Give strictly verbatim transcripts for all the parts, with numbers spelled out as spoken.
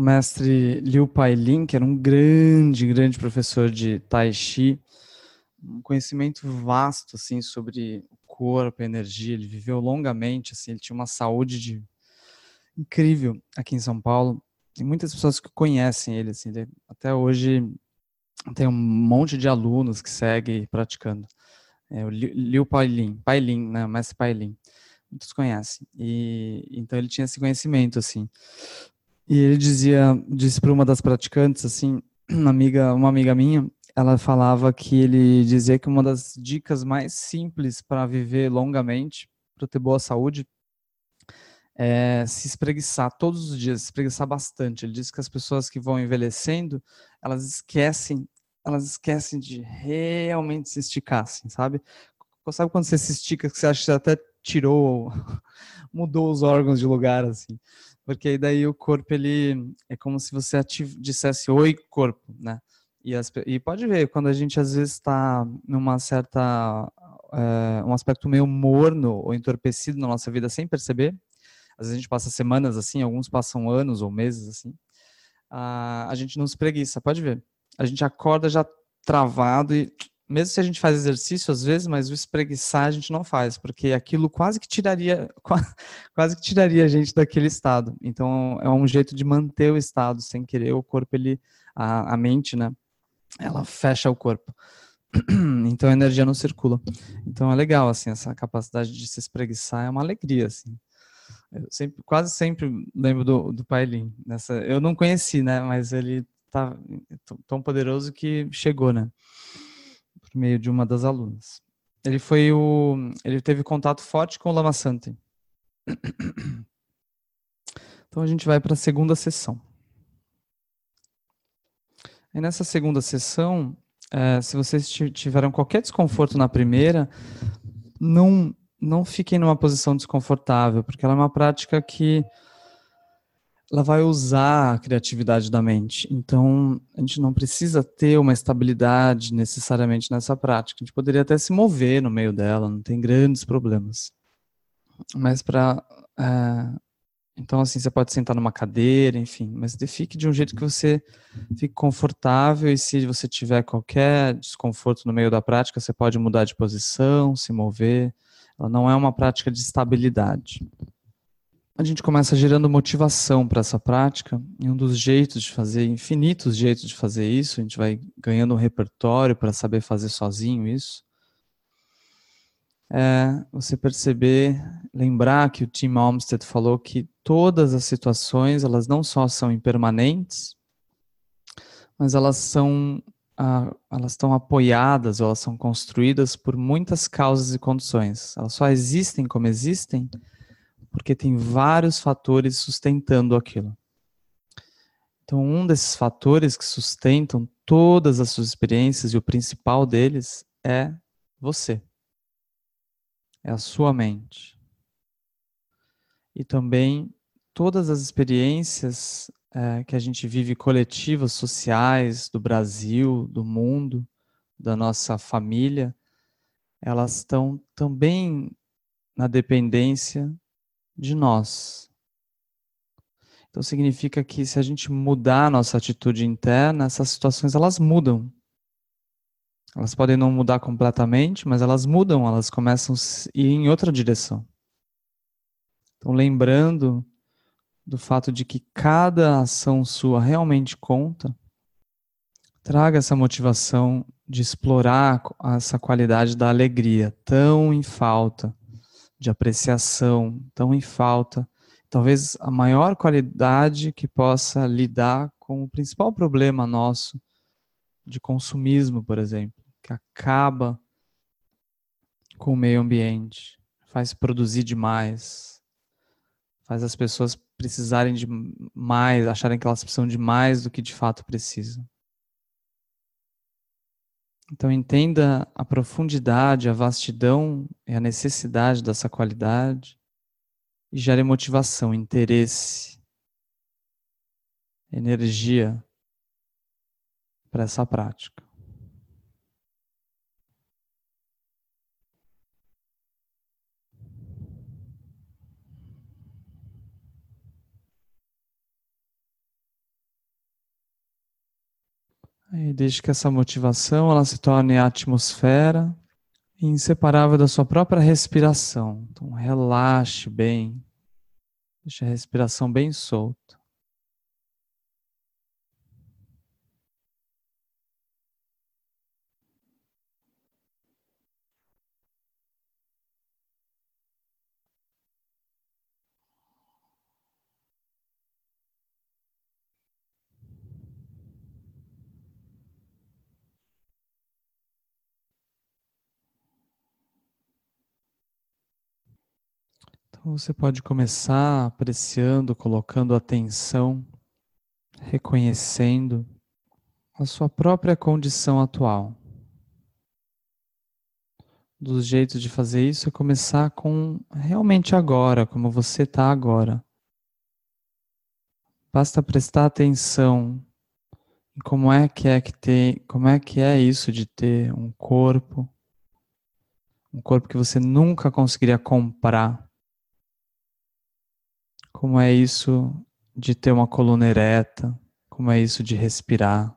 mestre Liu Pailin, que era um grande, grande professor de Tai Chi, um conhecimento vasto, assim, sobre o corpo, a energia. Ele viveu longamente, assim, ele tinha uma saúde de... incrível aqui em São Paulo. Tem muitas pessoas que conhecem ele, assim, ele, até hoje tem um monte de alunos que seguem praticando. É o Liu Pailin, Pailin, né, o mestre Pailin. Muitos conhecem. E então ele tinha esse conhecimento, assim. E ele dizia, disse para uma das praticantes, assim, uma amiga, uma amiga minha, ela falava que ele dizia que uma das dicas mais simples para viver longamente, para ter boa saúde, é se espreguiçar todos os dias, se espreguiçar bastante. Ele disse que as pessoas que vão envelhecendo, elas esquecem, elas esquecem de realmente se esticar, assim, sabe? Sabe quando você se estica, que você acha que você até tirou, mudou os órgãos de lugar, assim? Porque aí daí o corpo, ele é como se você ativ- dissesse oi, corpo, né? E, as, e pode ver, quando a gente às vezes está numa certa, é, um aspecto meio morno ou entorpecido na nossa vida sem perceber, às vezes a gente passa semanas assim, alguns passam anos ou meses assim, a, a gente não se preguiça, pode ver. A gente acorda já travado e mesmo se a gente faz exercício às vezes, mas o espreguiçar a gente não faz, porque aquilo quase que tiraria, quase que tiraria a gente daquele estado. Então é um jeito de manter o estado sem querer, o corpo, ele, a, a mente, né, ela fecha o corpo. Então a energia não circula. Então é legal, assim, essa capacidade de se espreguiçar é uma alegria, assim. Eu sempre, quase sempre lembro do, do Pailin. Nessa, eu não conheci, né? Mas ele tá tão poderoso que chegou, né? Por meio de uma das alunas. Ele foi o, ele teve contato forte com o Lama Santen. Então a gente vai para a segunda sessão. E nessa segunda sessão, é, se vocês tiveram qualquer desconforto na primeira, não não fiquem numa posição desconfortável, porque ela é uma prática que ela vai usar a criatividade da mente. Então, a gente não precisa ter uma estabilidade necessariamente nessa prática. A gente poderia até se mover no meio dela, não tem grandes problemas. Mas para... É, então, assim, você pode sentar numa cadeira, enfim, mas fique de um jeito que você fique confortável e se você tiver qualquer desconforto no meio da prática, você pode mudar de posição, se mover. Ela não é uma prática de estabilidade. A gente começa gerando motivação para essa prática, e um dos jeitos de fazer, infinitos jeitos de fazer isso, a gente vai ganhando um repertório para saber fazer sozinho isso, é você perceber, lembrar que o Tim Olmsted falou que todas as situações, elas não só são impermanentes, mas elas são, ah, elas estão apoiadas, ou elas são construídas por muitas causas e condições. Elas só existem como existem porque tem vários fatores sustentando aquilo. Então, um desses fatores que sustentam todas as suas experiências, e o principal deles é você. É a sua mente. E também todas as experiências é, que a gente vive coletivas, sociais, do Brasil, do mundo, da nossa família, elas estão também na dependência de nós. Então significa que se a gente mudar a nossa atitude interna, essas situações elas mudam. Elas podem não mudar completamente, mas elas mudam, elas começam a ir em outra direção. Então lembrando do fato de que cada ação sua realmente conta, traga essa motivação de explorar essa qualidade da alegria, tão em falta, de apreciação, tão em falta. Talvez a maior qualidade que possa lidar com o principal problema nosso de consumismo, por exemplo, que acaba com o meio ambiente, faz produzir demais, faz as pessoas precisarem de mais, acharem que elas precisam de mais do que de fato precisam. Então entenda a profundidade, a vastidão e a necessidade dessa qualidade e gere motivação, interesse, energia para essa prática. Aí deixe que essa motivação ela se torne a atmosfera inseparável da sua própria respiração. Então relaxe bem, deixe a respiração bem solta. Então você pode começar apreciando, colocando atenção, reconhecendo a sua própria condição atual. Um dos jeitos de fazer isso é começar com realmente agora, como você está agora. Basta prestar atenção em como é que é que tem, como é que é isso de ter um corpo, um corpo que você nunca conseguiria comprar. Como é isso de ter uma coluna ereta, como é isso de respirar.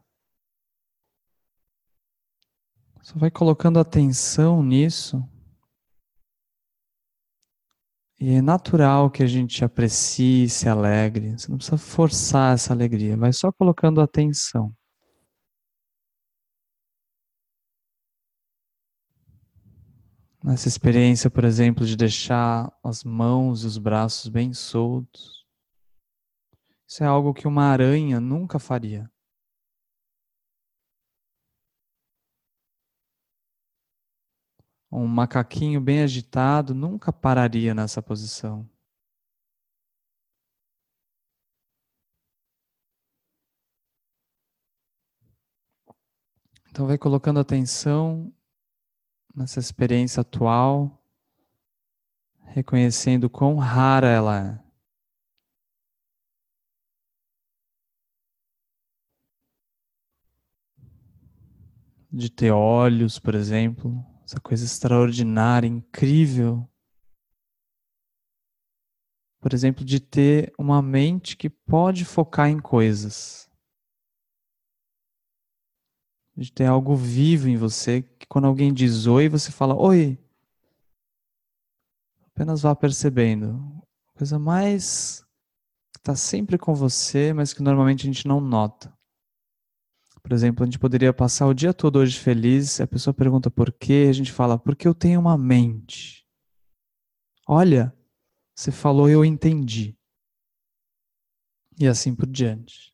Só vai colocando atenção nisso. E é natural que a gente aprecie, se alegre. Você não precisa forçar essa alegria, vai só colocando atenção. Nessa experiência, por exemplo, de deixar as mãos e os braços bem soltos. Isso é algo que uma aranha nunca faria. Um macaquinho bem agitado nunca pararia nessa posição. Então vai colocando atenção nessa experiência atual, reconhecendo quão rara ela é. De ter olhos, por exemplo, essa coisa extraordinária, incrível. Por exemplo, de ter uma mente que pode focar em coisas. De ter algo vivo em você, que quando alguém diz oi, você fala oi. Apenas vá percebendo. Coisa mais que está sempre com você, mas que normalmente a gente não nota. Por exemplo, a gente poderia passar o dia todo hoje feliz, a pessoa pergunta por quê, a gente fala, porque eu tenho uma mente. Olha, você falou e eu entendi. E assim por diante.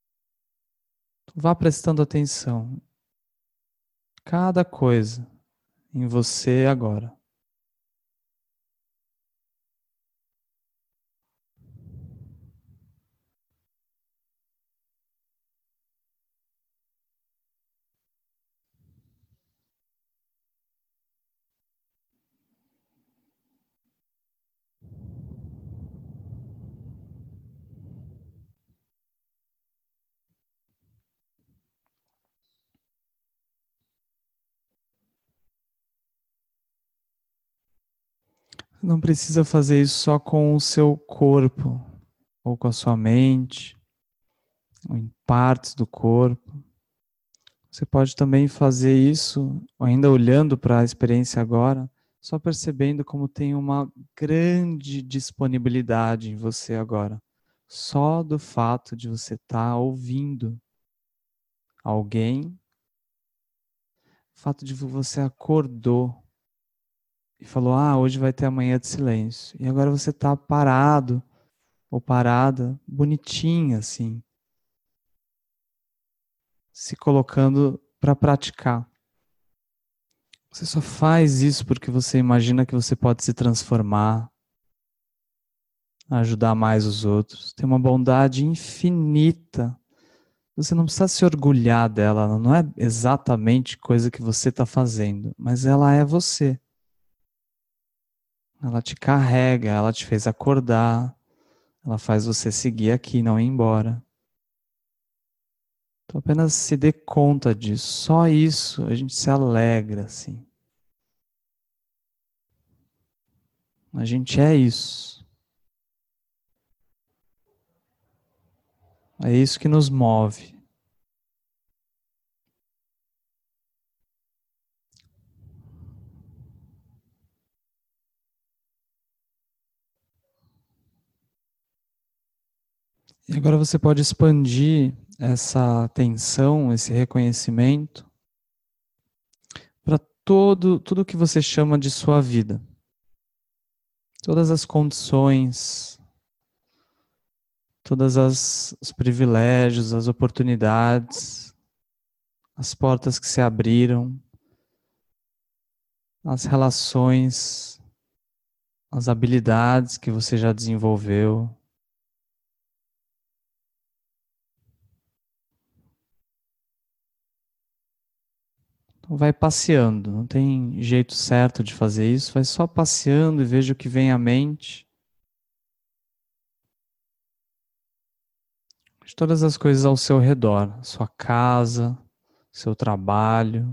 Vá prestando atenção. Cada coisa em você agora. Não precisa fazer isso só com o seu corpo, ou com a sua mente, ou em partes do corpo. Você pode também fazer isso, ainda olhando para a experiência agora, só percebendo como tem uma grande disponibilidade em você agora. Só do fato de você estar ouvindo alguém, o fato de você acordou e falou, ah, hoje vai ter a manhã de silêncio. E agora você está parado ou parada, bonitinha assim, se colocando para praticar. Você só faz isso porque você imagina que você pode se transformar, ajudar mais os outros. Tem uma bondade infinita. Você não precisa se orgulhar dela, ela não é exatamente coisa que você está fazendo, mas ela é você. Ela te carrega, ela te fez acordar, ela faz você seguir aqui, não ir embora. Então apenas se dê conta disso. Só isso a gente se alegra, assim. A gente é isso. É isso que nos move. E agora você pode expandir essa atenção, esse reconhecimento para todo, tudo que você chama de sua vida. Todas as condições, todas as, os privilégios, as oportunidades, as portas que se abriram, as relações, as habilidades que você já desenvolveu. Então vai passeando, não tem jeito certo de fazer isso, vai só passeando e veja o que vem à mente. De todas as coisas ao seu redor, sua casa, seu trabalho.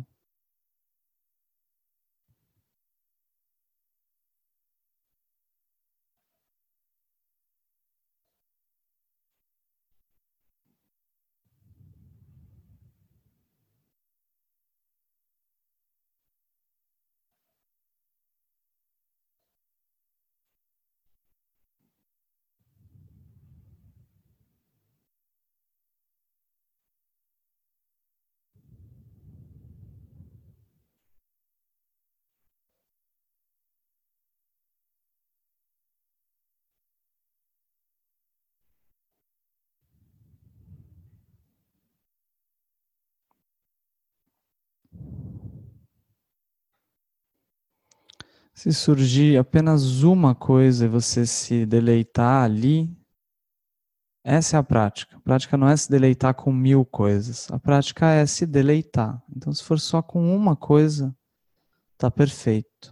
Se surgir apenas uma coisa e você se deleitar ali, essa é a prática. A prática não é se deleitar com mil coisas. A prática é se deleitar. Então, se for só com uma coisa, tá perfeito.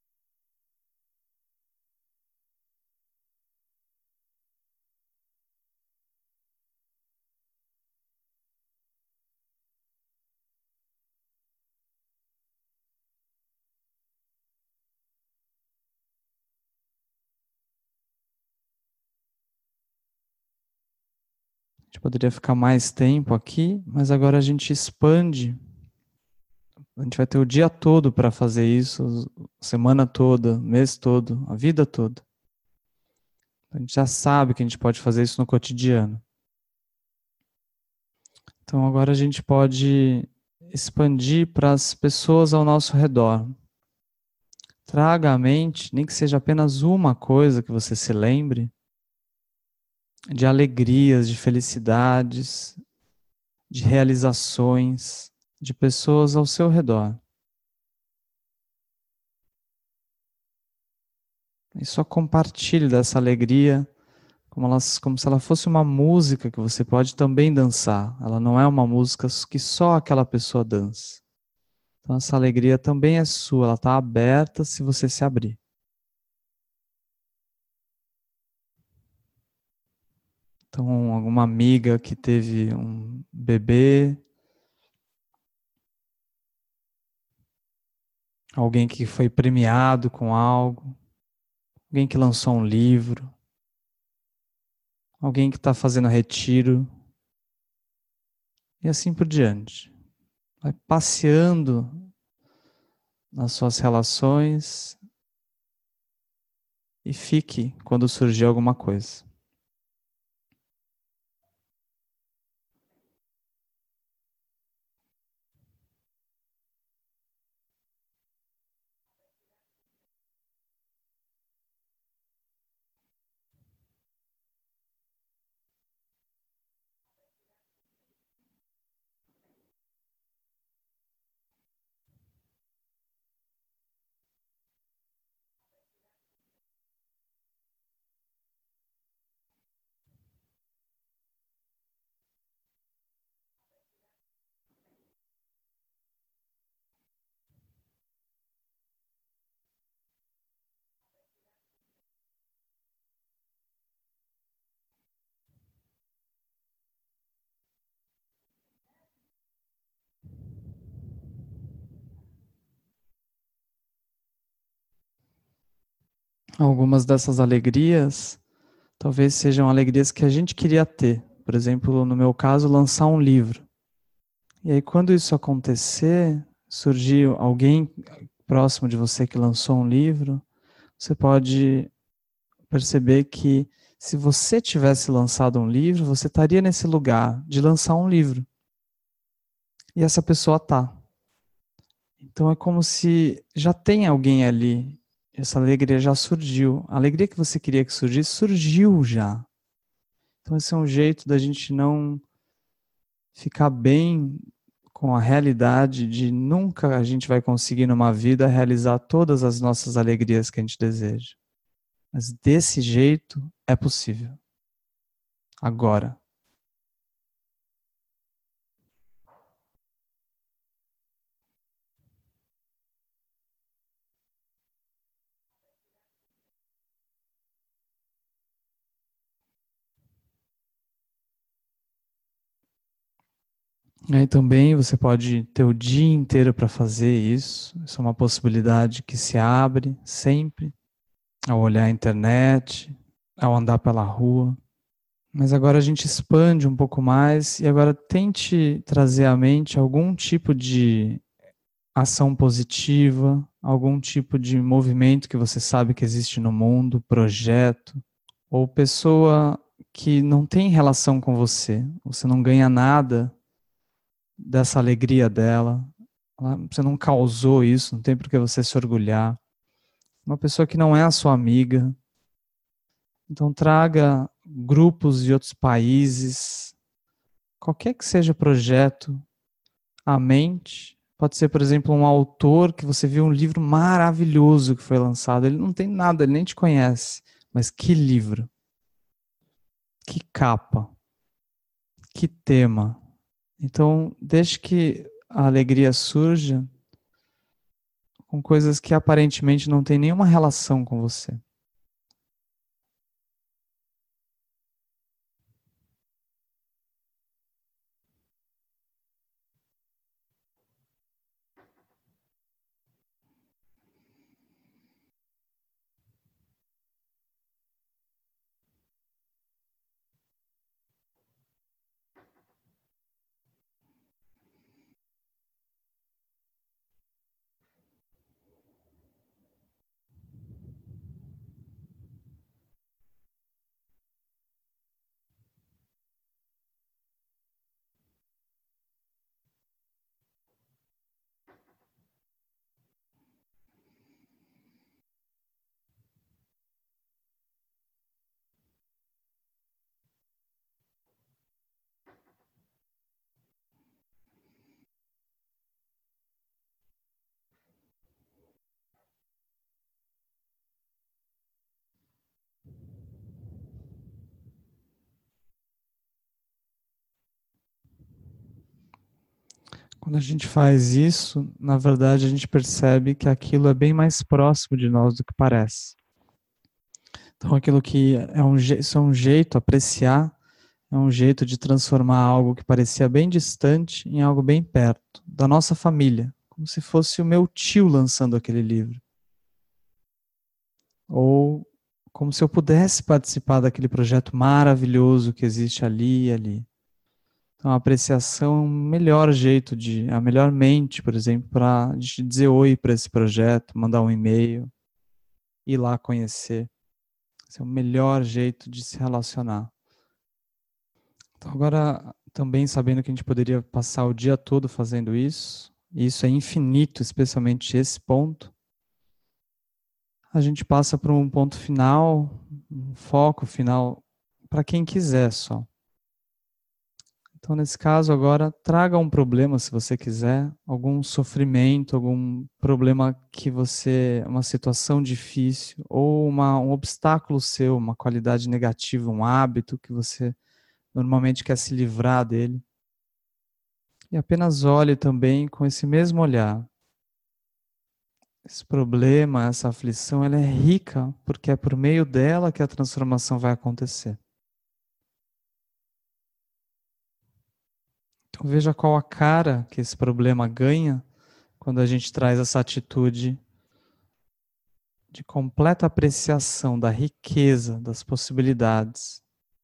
A gente poderia ficar mais tempo aqui, mas agora a gente expande. A gente vai ter o dia todo para fazer isso, a semana toda, mês todo, a vida toda. A gente já sabe que a gente pode fazer isso no cotidiano. Então agora a gente pode expandir para as pessoas ao nosso redor. Traga à mente, nem que seja apenas uma coisa que você se lembre, de alegrias, de felicidades, de realizações, de pessoas ao seu redor. E só compartilhe dessa alegria como, ela, como se ela fosse uma música que você pode também dançar. Ela não é uma música que só aquela pessoa dança. Então essa alegria também é sua, ela está aberta se você se abrir. Então, alguma amiga que teve um bebê, alguém que foi premiado com algo, alguém que lançou um livro, alguém que está fazendo retiro, e assim por diante. Vai passeando nas suas relações e fique quando surgir alguma coisa. Algumas dessas alegrias talvez sejam alegrias que a gente queria ter. Por exemplo, no meu caso, lançar um livro. E aí, quando isso acontecer, surgir alguém próximo de você que lançou um livro, você pode perceber que Se você tivesse lançado um livro, você estaria nesse lugar de lançar um livro. E essa pessoa tá. Então é como se já tem alguém ali. Essa alegria já surgiu. A alegria que você queria que surgisse, surgiu já. Então esse é um jeito da gente não ficar bem com a realidade de nunca a gente vai conseguir numa vida realizar todas as nossas alegrias que a gente deseja. Mas desse jeito é possível. Agora. Aí também você pode ter o dia inteiro para fazer isso. Isso é uma possibilidade que se abre sempre ao olhar a internet, ao andar pela rua. Mas agora a gente expande um pouco mais e agora tente trazer à mente algum tipo de ação positiva, algum tipo de movimento que você sabe que existe no mundo, projeto, ou pessoa que não tem relação com você, você não ganha nada dessa alegria dela, você não causou isso, não tem por que você se orgulhar. Uma pessoa que não é a sua amiga. Então traga grupos de outros países, qualquer que seja o projeto, à mente. Pode ser, por exemplo, um autor que você viu um livro maravilhoso que foi lançado. Ele não tem nada, ele nem te conhece. Mas que livro, que capa, que tema. Então, deixe que a alegria surja com coisas que aparentemente não têm nenhuma relação com você. Quando a gente faz isso, na verdade a gente percebe que aquilo é bem mais próximo de nós do que parece. Então aquilo que é um, isso é um jeito, apreciar, é um jeito de transformar algo que parecia bem distante em algo bem perto, da nossa família, como se fosse o meu tio lançando aquele livro. Ou como se eu pudesse participar daquele projeto maravilhoso que existe ali e ali. Então, a apreciação é um melhor jeito de, a melhor mente, por exemplo, para dizer oi para esse projeto, mandar um e-mail, ir lá conhecer. Esse é o melhor jeito de se relacionar. Então, agora, também sabendo que a gente poderia passar o dia todo fazendo isso, e isso é infinito, especialmente esse ponto, a gente passa para um ponto final, um foco final, para quem quiser só. Então, nesse caso, agora, traga um problema, se você quiser, algum sofrimento, algum problema que você, uma situação difícil, ou uma, um obstáculo seu, uma qualidade negativa, um hábito que você normalmente quer se livrar dele. E apenas olhe também com esse mesmo olhar. Esse problema, essa aflição, ela é rica, porque é por meio dela que a transformação vai acontecer. Então veja qual a cara que esse problema ganha quando a gente traz essa atitude de completa apreciação da riqueza, das possibilidades.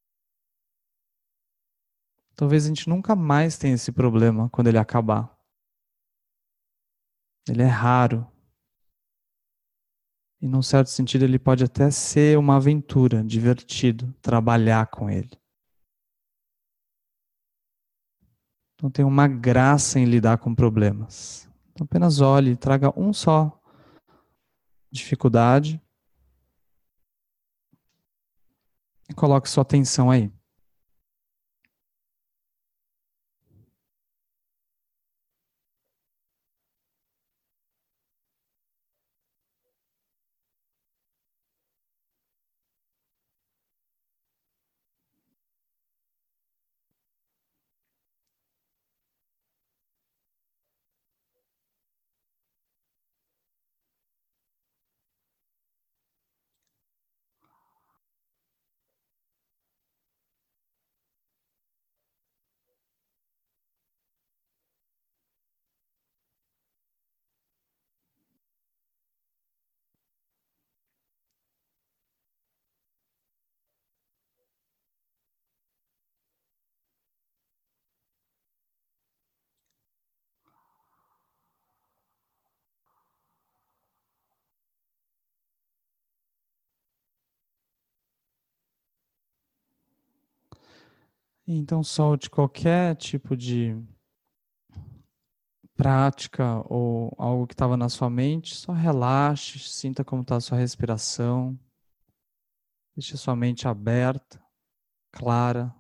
Talvez a gente nunca mais tenha esse problema quando ele acabar. Ele é raro. E num certo sentido ele pode até ser uma aventura, divertido, trabalhar com ele. Então tem uma graça em lidar com problemas. Então apenas olhe, traga um só dificuldade e coloque sua atenção aí. Então solte qualquer tipo de prática ou algo que estava na sua mente, só relaxe, sinta como está a sua respiração, deixe sua mente aberta, clara.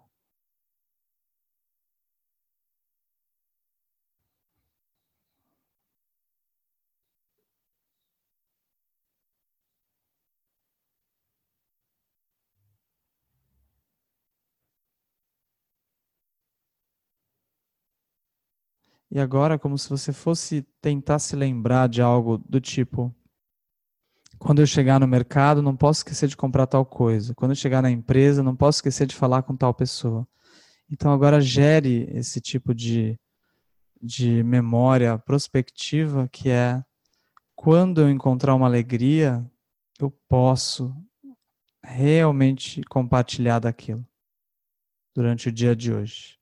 E agora, como se você fosse tentar se lembrar de algo do tipo: quando eu chegar no mercado, não posso esquecer de comprar tal coisa. Quando eu chegar na empresa, não posso esquecer de falar com tal pessoa. Então agora gere esse tipo de, de memória prospectiva, que é: quando eu encontrar uma alegria, eu posso realmente compartilhar daquilo durante o dia de hoje.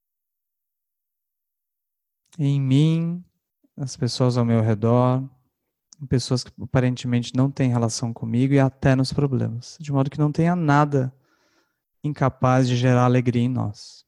Em mim, as pessoas ao meu redor, pessoas que aparentemente não têm relação comigo e até nos problemas, de modo que não tenha nada incapaz de gerar alegria em nós.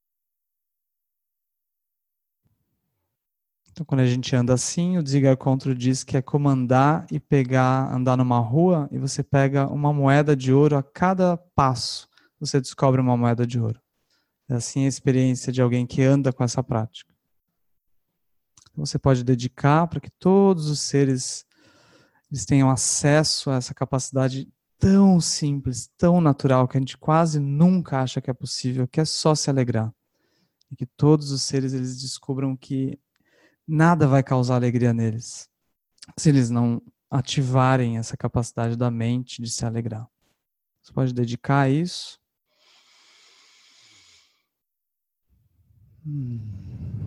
Então, quando a gente anda assim, o Dziga-Contro diz que é como andar e pegar, andar numa rua e você pega uma moeda de ouro a cada passo, você descobre uma moeda de ouro. É assim a experiência de alguém que anda com essa prática. Você pode dedicar para que todos os seres eles tenham acesso a essa capacidade tão simples, tão natural, que a gente quase nunca acha que é possível, que é só se alegrar. E que todos os seres eles descubram que nada vai causar alegria neles, se eles não ativarem essa capacidade da mente de se alegrar. Você pode dedicar a isso. Hum.